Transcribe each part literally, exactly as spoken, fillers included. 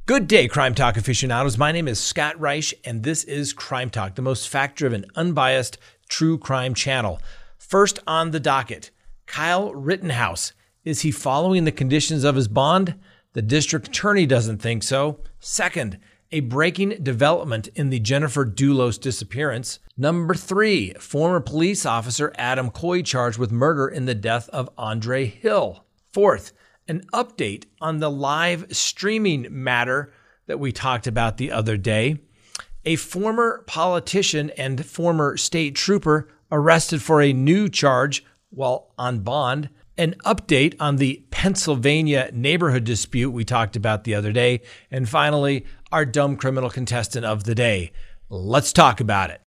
Good day, Crime Talk aficionados. My name is Scott Reich, and this is Crime Talk, the most fact-driven, unbiased, true crime channel. First on the docket, Kyle Rittenhouse. Is he following the conditions of his bond? The district attorney doesn't think so. Second, a breaking development in the Jennifer Dulos disappearance. Number three, former police officer Adam Coy charged with murder in the death of Andre Hill. Fourth, an update on the live streaming matter that we talked about the other day. A former politician and former state trooper arrested for a new charge while on bond. An update on the Pennsylvania neighborhood dispute we talked about the other day. And finally, our dumb criminal contestant of the day. Let's talk about it.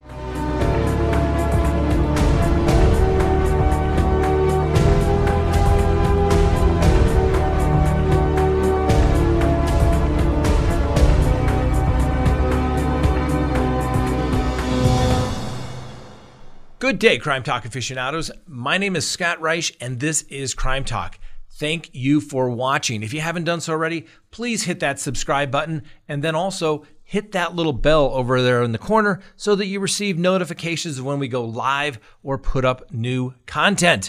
Good day, Crime Talk aficionados. My name is Scott Reich, and this is Crime Talk. Thank you for watching. If you haven't done so already, please hit that subscribe button, and then also hit that little bell over there in the corner so that you receive notifications of when we go live or put up new content.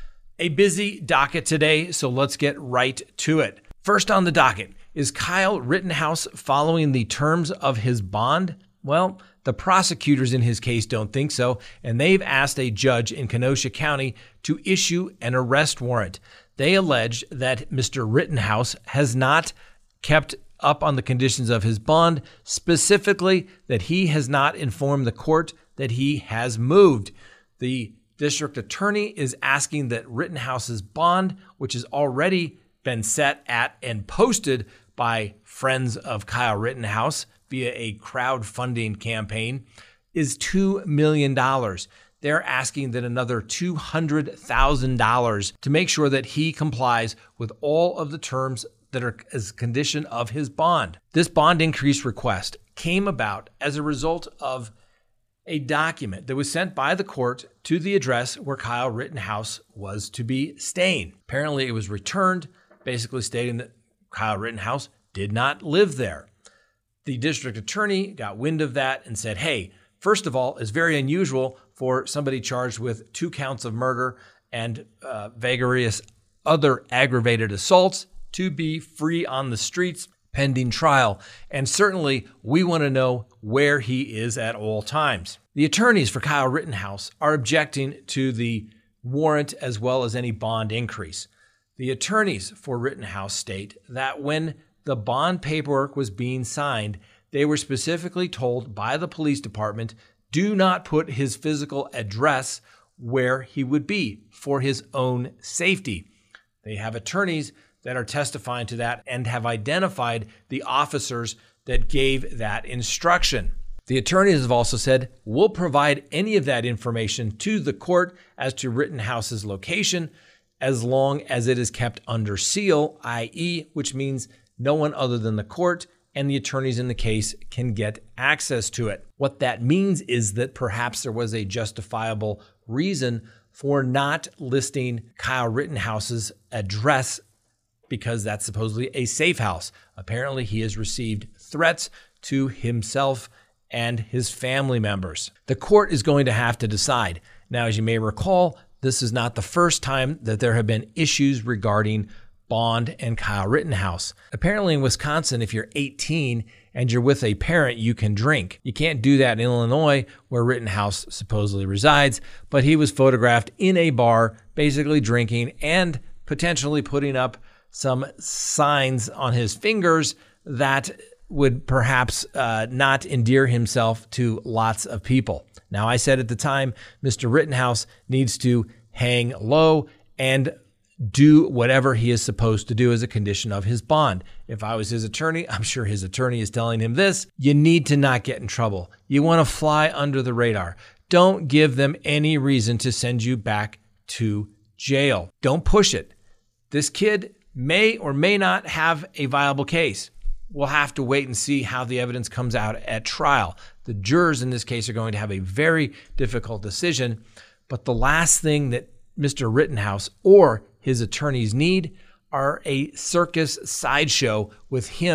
A busy docket today, so let's get right to it. First on the docket, is Kyle Rittenhouse following the terms of his bond? Well, the prosecutors in his case don't think so, and they've asked a judge in Kenosha County to issue an arrest warrant. They allege that Mister Rittenhouse has not kept up on the conditions of his bond, specifically that he has not informed the court that he has moved. The district attorney is asking that Rittenhouse's bond, which has already been set at and posted by friends of Kyle Rittenhouse via a crowdfunding campaign, is two million dollars. They're asking that another two hundred thousand dollars to make sure that he complies with all of the terms that are as a condition of his bond. This bond increase request came about as a result of a document that was sent by the court to the address where Kyle Rittenhouse was to be staying. Apparently it was returned, basically stating that Kyle Rittenhouse did not live there. The district attorney got wind of that and said, hey, first of all, it's very unusual for somebody charged with two counts of murder and uh, various other aggravated assaults to be free on the streets pending trial. And certainly we want to know where he is at all times. The attorneys for Kyle Rittenhouse are objecting to the warrant as well as any bond increase. The attorneys for Rittenhouse state that when the bond paperwork was being signed, they were specifically told by the police department, do not put his physical address where he would be for his own safety. They have attorneys that are testifying to that and have identified the officers that gave that instruction. The attorneys have also said, we'll provide any of that information to the court as to Rittenhouse's location as long as it is kept under seal, that is, which means no one other than the court and the attorneys in the case can get access to it. What that means is that perhaps there was a justifiable reason for not listing Kyle Rittenhouse's address because that's supposedly a safe house. Apparently, he has received threats to himself and his family members. The court is going to have to decide. Now, as you may recall, this is not the first time that there have been issues regarding bond and Kyle Rittenhouse. Apparently in Wisconsin, if you're eighteen and you're with a parent, you can drink. You can't do that in Illinois, where Rittenhouse supposedly resides, but he was photographed in a bar, basically drinking and potentially putting up some signs on his fingers that would perhaps uh, not endear himself to lots of people. Now, I said at the time, Mister Rittenhouse needs to hang low and do whatever he is supposed to do as a condition of his bond. If I was his attorney, I'm sure his attorney is telling him this. You need to not get in trouble. You want to fly under the radar. Don't give them any reason to send you back to jail. Don't push it. This kid may or may not have a viable case. We'll have to wait and see how the evidence comes out at trial. The jurors in this case are going to have a very difficult decision. But the last thing that Mister Rittenhouse or his attorneys need are a circus sideshow with him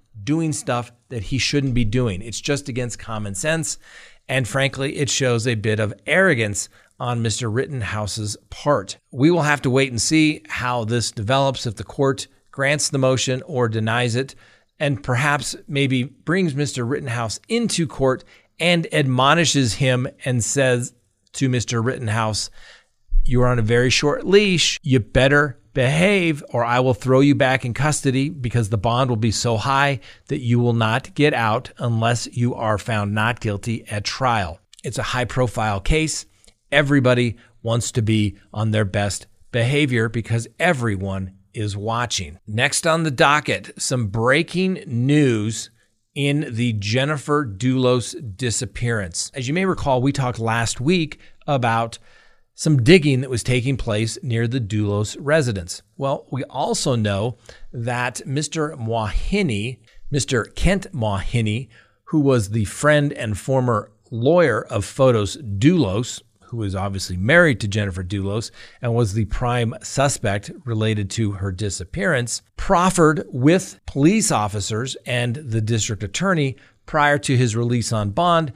doing stuff that he shouldn't be doing. It's just against common sense. And frankly, it shows a bit of arrogance on Mister Rittenhouse's part. We will have to wait and see how this develops, if the court grants the motion or denies it, and perhaps maybe brings Mister Rittenhouse into court and admonishes him and says to Mister Rittenhouse, you are on a very short leash. You better behave or I will throw you back in custody, because the bond will be so high that you will not get out unless you are found not guilty at trial. It's a high-profile case. Everybody wants to be on their best behavior because everyone is watching. Next on the docket, some breaking news in the Jennifer Dulos disappearance. As you may recall, we talked last week about some digging that was taking place near the Dulos residence. Well, we also know that Mister Mawhinney, Mister Kent Mawhinney, who was the friend and former lawyer of Fotis Dulos, who was obviously married to Jennifer Dulos and was the prime suspect related to her disappearance, proffered with police officers and the district attorney prior to his release on bond,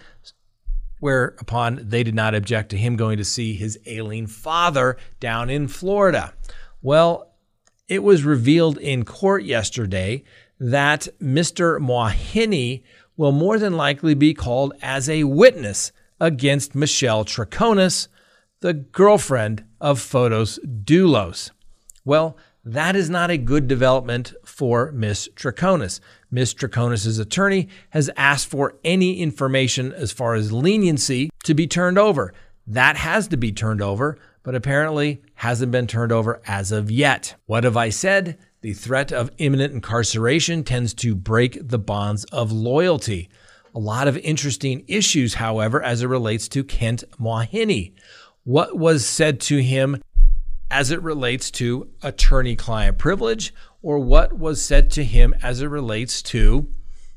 whereupon they did not object to him going to see his ailing father down in Florida. Well, it was revealed in court yesterday that Mister Mawhinney will more than likely be called as a witness against Michelle Troconis, the girlfriend of Fotis Dulos. Well, that is not a good development for Miss Troconis. Miss Troconis' attorney has asked for any information as far as leniency to be turned over. That has to be turned over, but apparently hasn't been turned over as of yet. What have I said? The threat of imminent incarceration tends to break the bonds of loyalty. A lot of interesting issues, however, as it relates to Kent Mawhinney. What was said to him as it relates to attorney-client privilege, or what was said to him as it relates to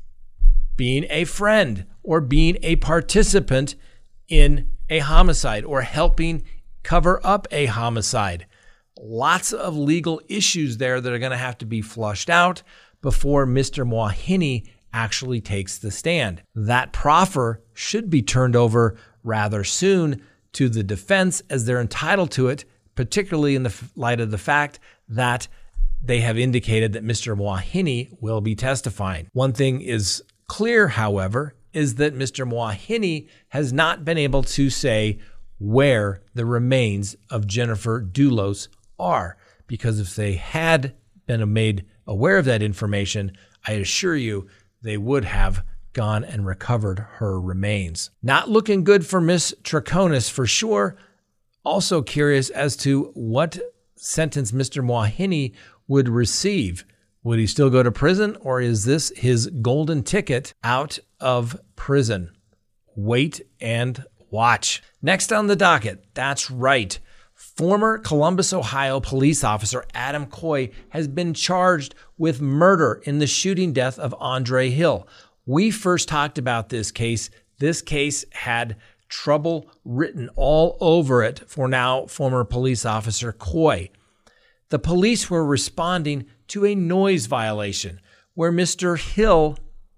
being a friend or being a participant in a homicide or helping cover up a homicide. Lots of legal issues there that are going to have to be flushed out before Mister Mawhinney actually takes the stand. That proffer should be turned over rather soon to the defense, as they're entitled to it, particularly in the light of the fact that they have indicated that Mister Mawhinney will be testifying. One thing is clear, however, is that Mister Mawhinney has not been able to say where the remains of Jennifer Dulos are, because if they had been made aware of that information, I assure you they would have gone and recovered her remains. Not looking good for Miss Troconis for sure. Also curious as to what sentence Mister Mawhinney would receive. Would he still go to prison, or is this his golden ticket out of prison? Wait and watch. Next on the docket, that's right. Former Columbus, Ohio police officer Adam Coy has been charged with murder in the shooting death of Andre Hill. We first talked about this case. This case had trouble written all over it for now former police officer Coy. The police were responding to a noise violation where Mister Hill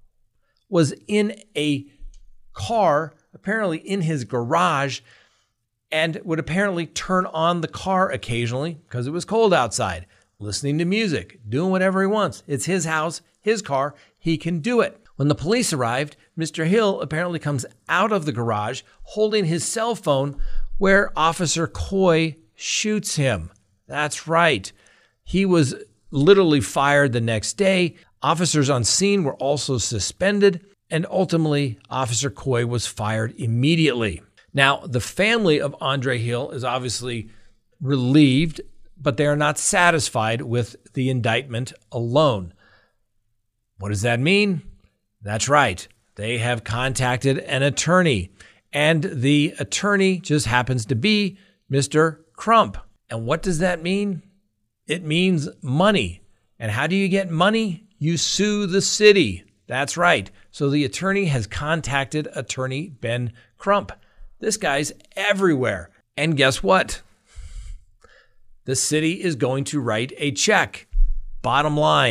was in a car, apparently in his garage, and would apparently turn on the car occasionally because it was cold outside, listening to music, doing whatever he wants. It's his house, his car, he can do it. When the police arrived, Mister Hill apparently comes out of the garage holding his cell phone, where Officer Coy shoots him. That's right. He was literally fired the next day. Officers on scene were also suspended, and ultimately Officer Coy was fired immediately. Now, the family of Andre Hill is obviously relieved, but they are not satisfied with the indictment alone. What does that mean? That's right. They have contacted an attorney, and the attorney just happens to be Mister Crump. And what does that mean? It means money. And how do you get money? You sue the city. That's right. So the attorney has contacted attorney Ben Crump. This guy's everywhere. And guess what? The city is going to write a check. Bottom line,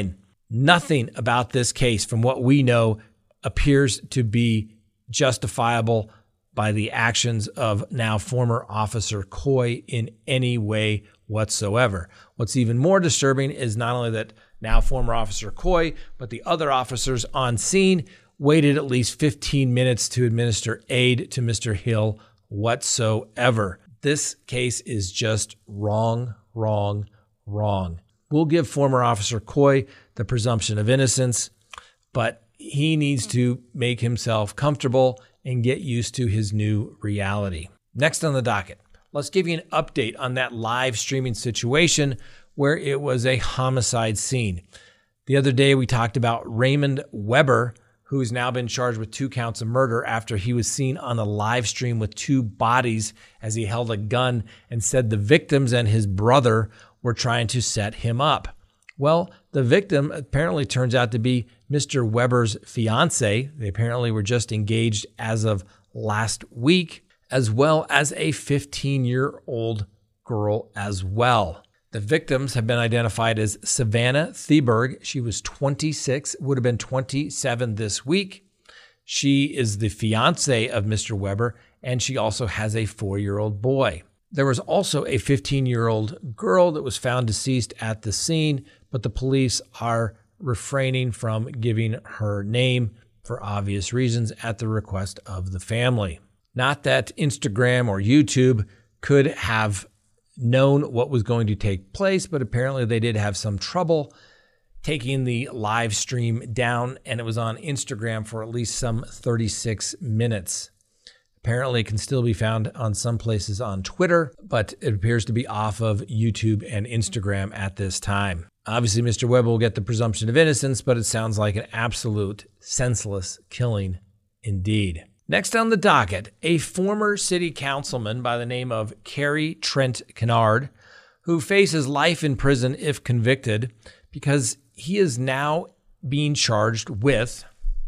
Nothing about this case, from what we know, appears to be justifiable by the actions of now former Officer Coy in any way whatsoever. What's even more disturbing is not only that now former Officer Coy, but the other officers on scene waited at least fifteen minutes to administer aid to Mister Hill whatsoever. This case is just wrong, wrong, wrong. We'll give former Officer Coy the presumption of innocence, but he needs to make himself comfortable and get used to his new reality. Next on the docket, let's give you an update on that live streaming situation where it was a homicide scene. The other day, we talked about Raymond Weber, who has now been charged with two counts of murder after he was seen on a live stream with two bodies as he held a gun and said the victims and his brother were trying to set him up. Well, the victim apparently turns out to be Mister Weber's fiance. They apparently were just engaged as of last week, as well as a fifteen-year-old girl as well. The victims have been identified as Savannah Theberg. She was twenty-six, would have been twenty-seven this week. She is the fiance of Mister Weber, and she also has a four-year-old boy. There was also a fifteen-year-old girl that was found deceased at the scene, but the police are refraining from giving her name for obvious reasons at the request of the family. Not that Instagram or YouTube could have known what was going to take place, but apparently they did have some trouble taking the live stream down, and it was on Instagram for at least some thirty-six minutes. Apparently it can still be found on some places on Twitter, but it appears to be off of YouTube and Instagram at this time. Obviously, Mister Weber will get the presumption of innocence, but it sounds like an absolute senseless killing indeed. Next on the docket, a former city councilman by the name of Kerry Trent Kennard, who faces life in prison if convicted because he is now being charged with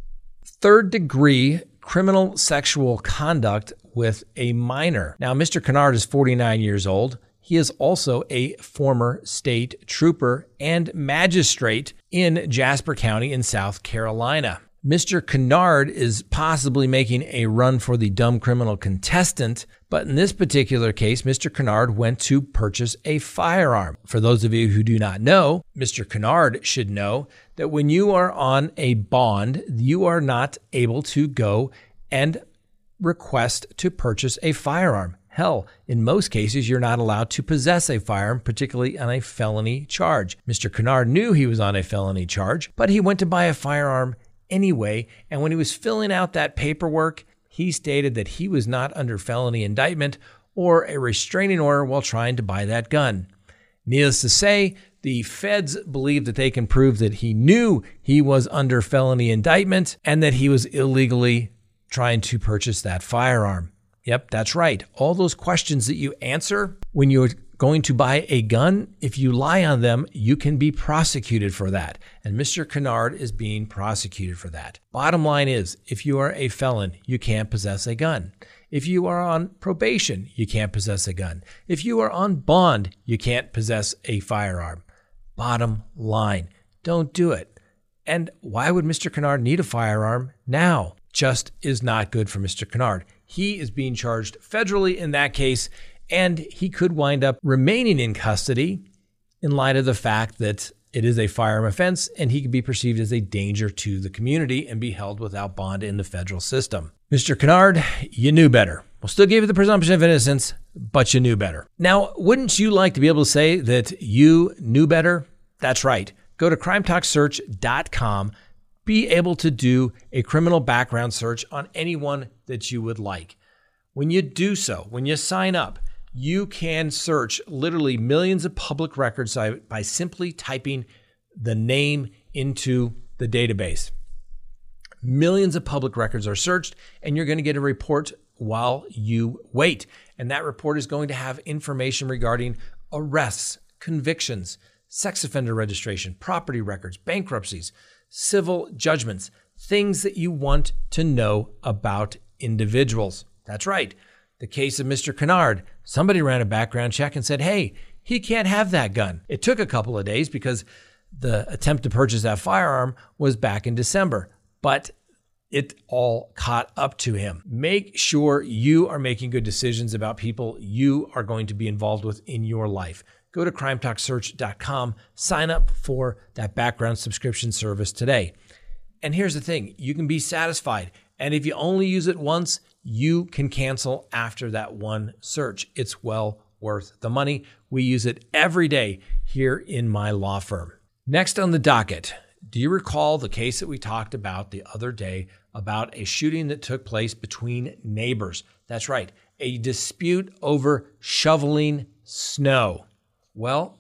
third-degree criminal sexual conduct with a minor. Now, Mister Kennard is forty-nine years old. He is also a former state trooper and magistrate in Jasper County in South Carolina. Mister Kennard is possibly making a run for the dumb criminal contestant, but in this particular case, Mister Kennard went to purchase a firearm. For those of you who do not know, Mister Kennard should know that when you are on a bond, you are not able to go and request to purchase a firearm. Hell, in most cases, you're not allowed to possess a firearm, particularly on a felony charge. Mister Kennard knew he was on a felony charge, but he went to buy a firearm anyway, and when he was filling out that paperwork, he stated that he was not under felony indictment or a restraining order while trying to buy that gun. Needless to say, the feds believe that they can prove that he knew he was under felony indictment and that he was illegally trying to purchase that firearm. Yep, that's right. All those questions that you answer when you're going to buy a gun, if you lie on them, you can be prosecuted for that. And Mister Kennard is being prosecuted for that. Bottom line is, if you are a felon, you can't possess a gun. If you are on probation, you can't possess a gun. If you are on bond, you can't possess a firearm. Bottom line, don't do it. And why would Mister Kennard need a firearm now? Just is not good for Mister Kennard. He is being charged federally in that case, and he could wind up remaining in custody in light of the fact that it is a firearm offense and he could be perceived as a danger to the community and be held without bond in the federal system. Mister Kennard, you knew better. We'll still give you the presumption of innocence, but you knew better. Now, wouldn't you like to be able to say that you knew better? That's right. Go to crime talk search dot com. Be able to do a criminal background search on anyone that you would like. When you do so, when you sign up, you can search literally millions of public records by simply typing the name into the database. Millions of public records are searched, and you're going to get a report while you wait. And that report is going to have information regarding arrests, convictions, sex offender registration, property records, bankruptcies, civil judgments, things that you want to know about individuals. That's right. The case of Mister Kennard, somebody ran a background check and said, hey, he can't have that gun. It took a couple of days because the attempt to purchase that firearm was back in December, but it all caught up to him. Make sure you are making good decisions about people you are going to be involved with in your life. Go to crime talk search dot com, sign up for that background subscription service today. And here's the thing, you can be satisfied. And if you only use it once, you can cancel after that one search. It's well worth the money. We use it every day here in my law firm. Next on the docket, do you recall the case that we talked about the other day about a shooting that took place between neighbors? That's right, a dispute over shoveling snow. Well,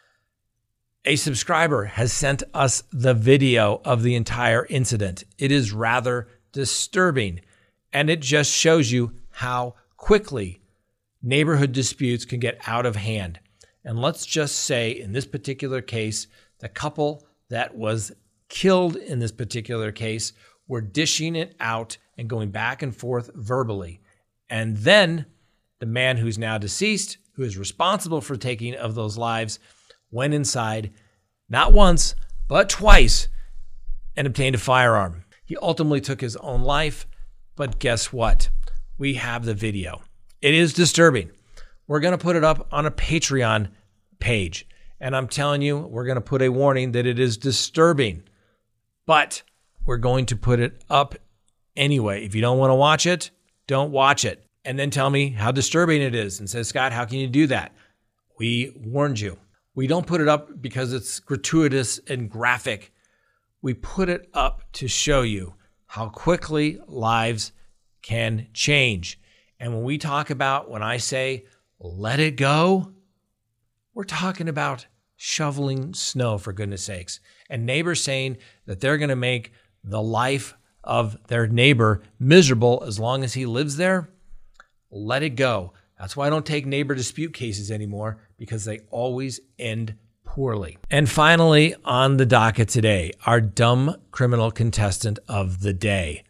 a subscriber has sent us the video of the entire incident. It is rather disturbing, and it just shows you how quickly neighborhood disputes can get out of hand. And let's just say in this particular case, the couple that was killed in this particular case were dishing it out and going back and forth verbally. And then the man who's now deceased, who is responsible for taking of those lives, went inside, not once, but twice, and obtained a firearm. He ultimately took his own life, but guess what? We have the video. It is disturbing. We're going to put it up on a Patreon page, and I'm telling you, we're going to put a warning that it is disturbing, but we're going to put it up anyway. If you don't want to watch it, don't watch it. And then tell me how disturbing it is and say, Scott, how can you do that? We warned you. We don't put it up because it's gratuitous and graphic. We put it up to show you how quickly lives can change. And when we talk about, when I say, let it go, we're talking about shoveling snow, for goodness sakes. And neighbors saying that they're going to make the life of their neighbor miserable as long as he lives there. Let it go. That's why I don't take neighbor dispute cases anymore, because they always end poorly. And finally, on the docket today, our dumb criminal contestant of the day.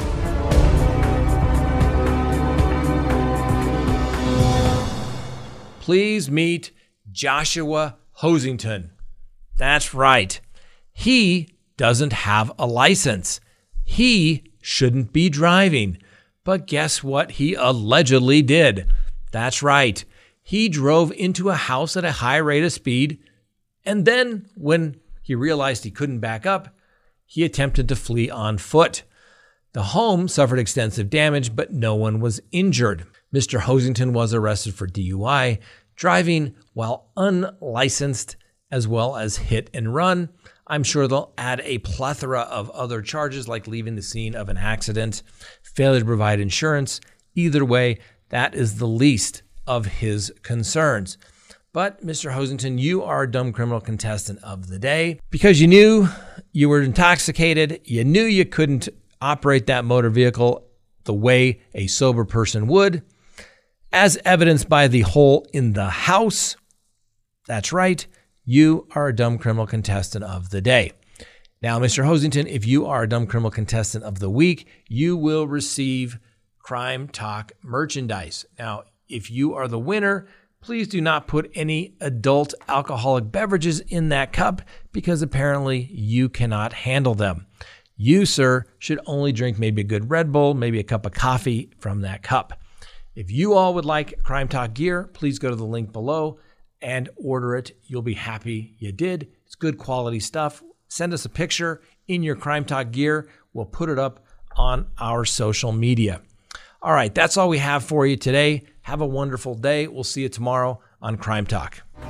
Please meet Joshua Hosington. That's right. He doesn't have a license. He shouldn't be driving. But guess what he allegedly did? That's right. He drove into a house at a high rate of speed, and then when he realized he couldn't back up, he attempted to flee on foot. The home suffered extensive damage, but no one was injured. Mister Hosington was arrested for D U I, driving while unlicensed, as well as hit and run. I'm sure they'll add a plethora of other charges like leaving the scene of an accident, failure to provide insurance. Either way, that is the least of his concerns. But Mister Hosington, you are a dumb criminal contestant of the day because you knew you were intoxicated. You knew you couldn't operate that motor vehicle the way a sober person would, as evidenced by the hole in the house. That's right. You are a dumb criminal contestant of the day. Now, Mister Hosington, if you are a dumb criminal contestant of the week, you will receive Crime Talk merchandise. Now, if you are the winner, please do not put any adult alcoholic beverages in that cup because apparently you cannot handle them. You, sir, should only drink maybe a good Red Bull, maybe a cup of coffee from that cup. If you all would like Crime Talk gear, please go to the link below and order it. You'll be happy you did. It's good quality stuff. Send us a picture in your Crime Talk gear. We'll put it up on our social media. All right, that's all we have for you today. Have a wonderful day. We'll see you tomorrow on Crime Talk.